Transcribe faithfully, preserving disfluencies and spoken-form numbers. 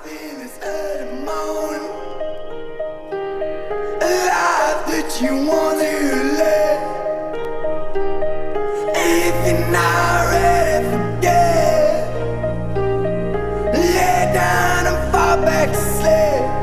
in this early morning, a life that you want to live. If you're not ready, forget. Lay down and fall back to sleep.